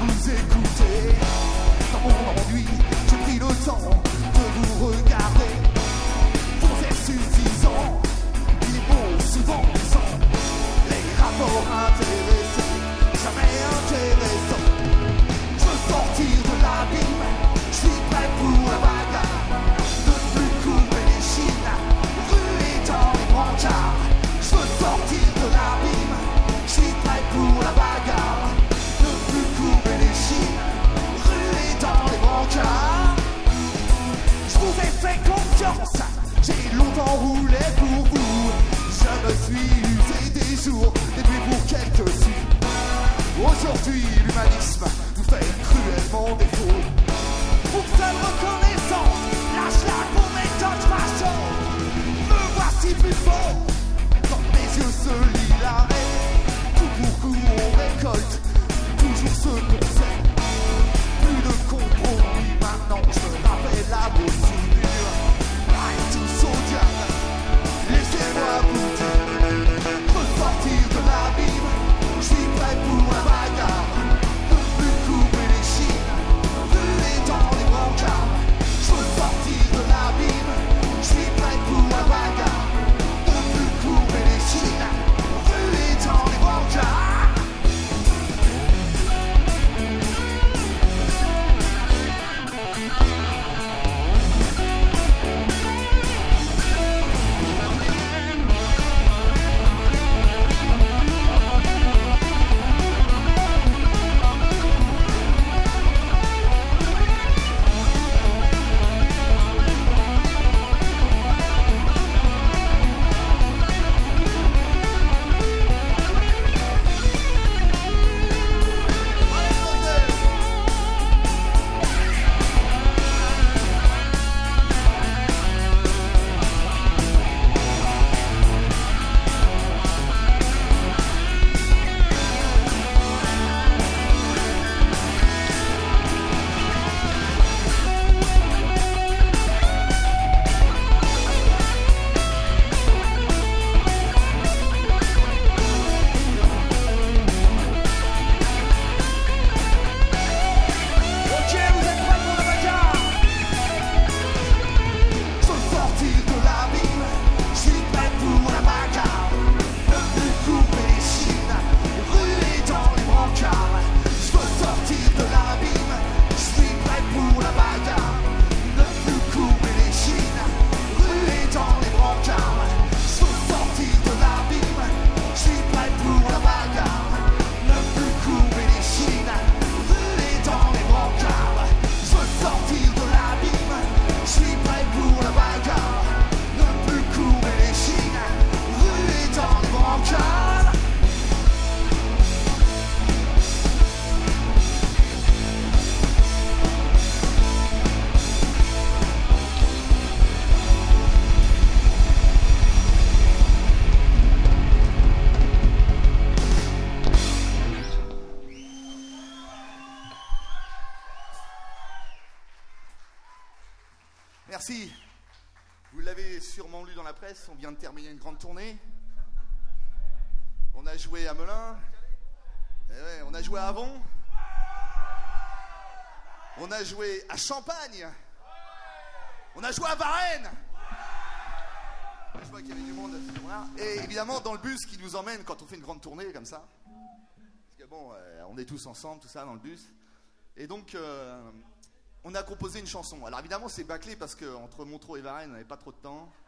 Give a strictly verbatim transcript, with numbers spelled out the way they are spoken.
vous écouter. Dans mon ennui, j'ai pris le temps de vous regarder. Vos airs suffisants, les mots souvent puissants, les rapports intéressants, jamais intéressants. Je veux sortir de l'abîme, je suis prêt pour la bagarre. Ne plus couper les chines, ruer dans les brancards. Je veux sortir de l'abîme, je suis prêt pour la bagarre. Ne plus couper les chines, ruer dans les brancards. Je vous ai fait confiance, j'ai longtemps roulé pour vous. Je me suis usé des jours, des nuits pour quelques suites. Aujourd'hui, l'humanisme nous fait cruellement défaut. Pour seule reconnaissance, lâche-la pour méthode façon. Me voici plus fort, dans mes yeux se lit l'arrêt. Coup pour coup, on récolte toujours ce qu'on sait. Plus de compromis maintenant, je me rappelle à vos souvenirs. Allez tous au diable, laissez-moi vous dire. Je veux sortir de l'abîme, je suis prêt pour la bagarre. Ne plus couper les chines, ruer dans les brancards. Je veux sortir de l'abîme, je suis prêt pour la bagarre. Ne plus couper les chines, ruer dans les brancards. Merci. Vous l'avez sûrement lu dans la presse, on vient de terminer une grande tournée. On a joué à Melun. Eh ouais, on a joué à Avon. On a joué à Champagne. On a joué à Varennes. Je vois qu'il y avait du monde. Voilà. Et évidemment, dans le bus qui nous emmène quand on fait une grande tournée comme ça. Parce que bon, euh, on est tous ensemble, tout ça, dans le bus. Et donc... Euh, on a composé une chanson. Alors évidemment c'est bâclé parce qu'entre Montreux et Varennes on n'avait pas trop de temps.